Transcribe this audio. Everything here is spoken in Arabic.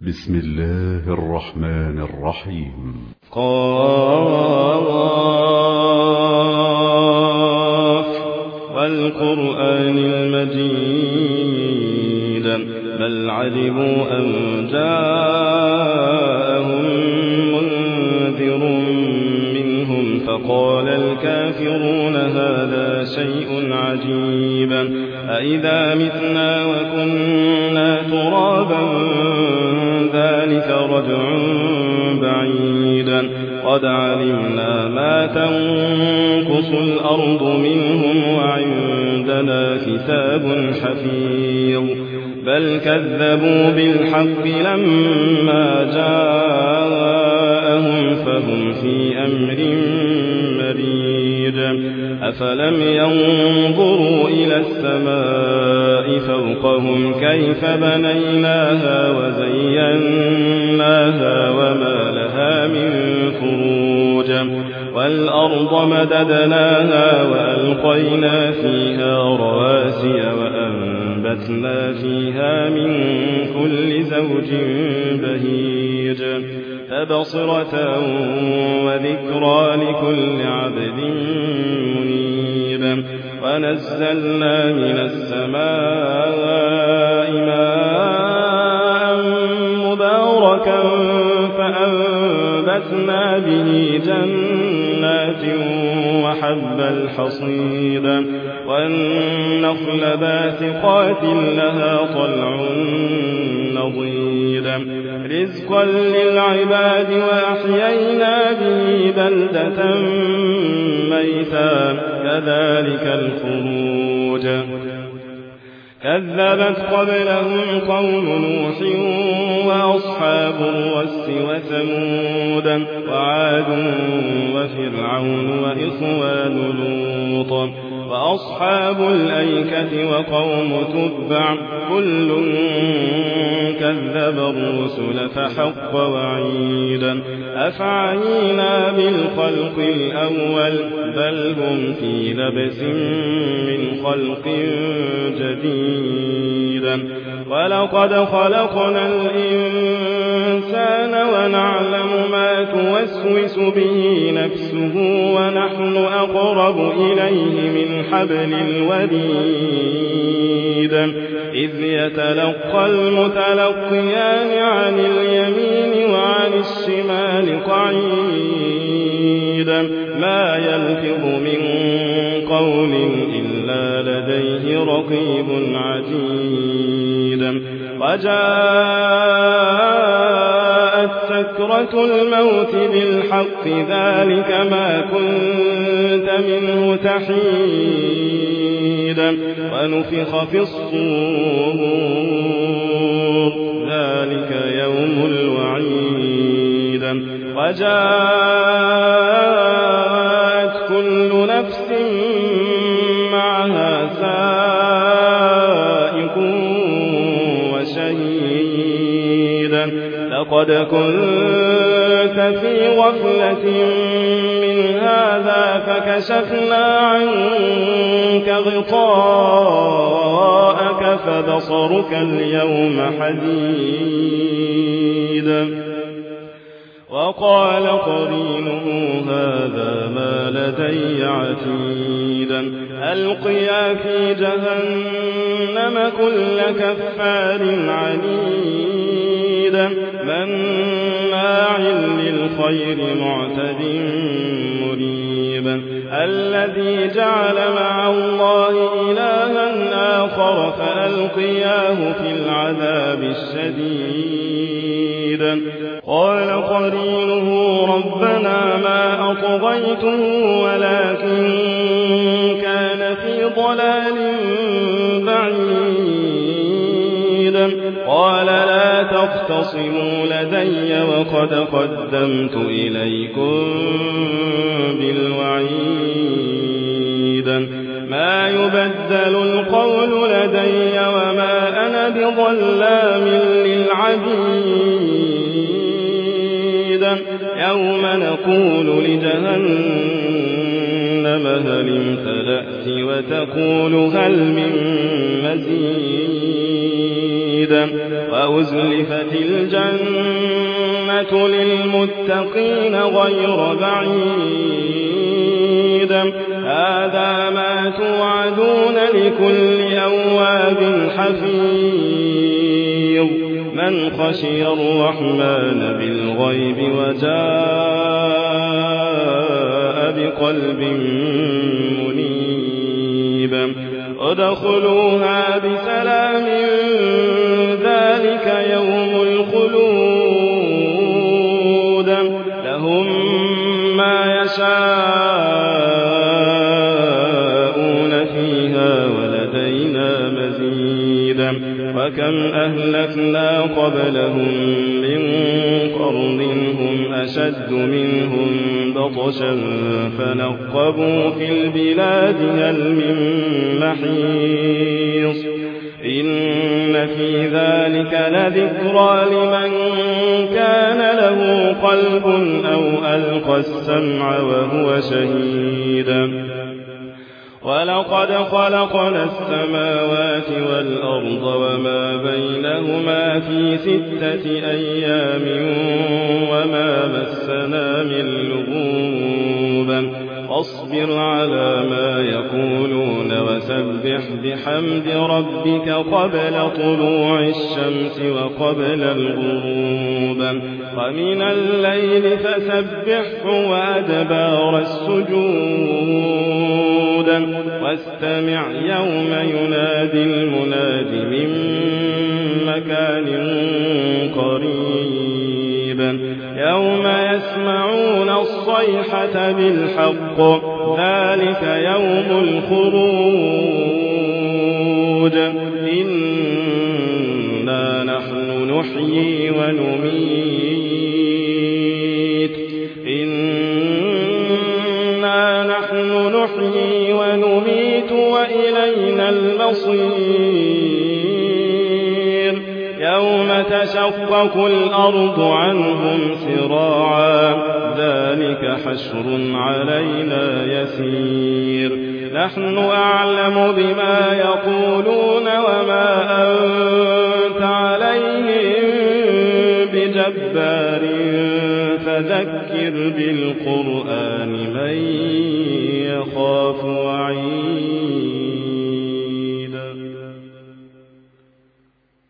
بسم الله الرحمن الرحيم. قاف والقرآن المجيد بل عجبوا أن جاءهم منذر منهم فقال الكافرون هذا شيء عجيب أإذا متنا وكنا ترابا ذلك رجع بعيدا قد علمنا ما تنقص الأرض منهم وعندنا كتاب حفيظ بل كذبوا بالحق لما جاءهم فهم في أمر مريج أفلم ينظروا إلى السماء فوقهم كيف بنيناها وزيناها وما لها من فروج والأرض مددناها وألقينا فيها رواسي وأنبتنا فيها من كل زوج بهيج تبصرة وذكرى لكل عبد منيب ونزلنا من السماء ماء مباركا فأنبتنا به جنات وحب الحصيد والنخل باسقات لها طلع نضيد رزقا للعباد وأحيينا به بلدة ميتا كذلك الخروج كذبت قبلهم قوم نوح وأصحاب الرس وثمود وعاد وفرعون وإخوان لوط وأصحاب الأيكة وقوم تبع كل كذب الرسل فحق وعيدا أفعينا بالخلق الأول بل هم في لبس من خلق جديد ولقد خلقنا الإنسان ونعلم ما توسوس به نفسه ونحن أقرب إليه من حبل الوريد إذ يتلقى المتلقيان عن اليمين وعن الشمال قعيدا ما يلفظ من قول إلا لديه رقيب عتيد وجاءت سكرة الموت بالحق ذلك ما كنت منه تحيدا ونفخ في الصور ذلك يوم الوعيد وجاءت كل نفس معها سائق وشهيد لقد كنت في غفلة من هذا فكشفنا عنك غطاءك فبصرك اليوم حديد وقال قرينه هذا ما لدي عتيدا ألقيا في جهنم كل كفار عنيد مناع للخير معتد مريب الذي جعل مع الله إلها آخر فألقياه في العذاب الشديد قال قرينه ربنا ما أطغيته ولكن كان في ضلال بعيد قال لا تختصموا لدي وقد قدمت إليكم بالوعيد ما يبدل القول لدي وما أنا بظلام للعبيد يوم نقول لجهنم هل امتلأت وتقول هل من مزيد وأزلفت الجنة للمتقين غير بعيد هذا ما توعدون لكل أواب حفيظ من خشي الرحمن بالغيب وجاء بقلب منيب ادخلوها بسلام ذلك يوم الخلود لهم ما يشاءون فيها ولدينا مزيد وكم أهلكنا قبلهم من قرن هم أشد منهم بطشا فنقبوا في البلاد هل من محيص إن في ذلك لذكرى لمن كان له قلب أو ألقى السمع وهو شهيد ولقد خلقنا السماوات والأرض وما بينهما في 6 أيام وما مسنا من لغوب فاصبر على ما يقولون وسبح بحمد ربك قبل طلوع الشمس وقبل الغروب ومن الليل فسبحه وأدبار السجود واستمع يوم ينادي المناد من مكان قريب يوم يسمعون الصيحة بالحق ذلك يوم الخروج إنا نحن نحيي ونميت وإلينا المصير يوم تشقق الأرض عنهم سراعا ذلك حشر علينا يسير نحن أعلم بما يقولون وما أنت عليهم بجبار فذكر بالقرآن من يخاف وعيد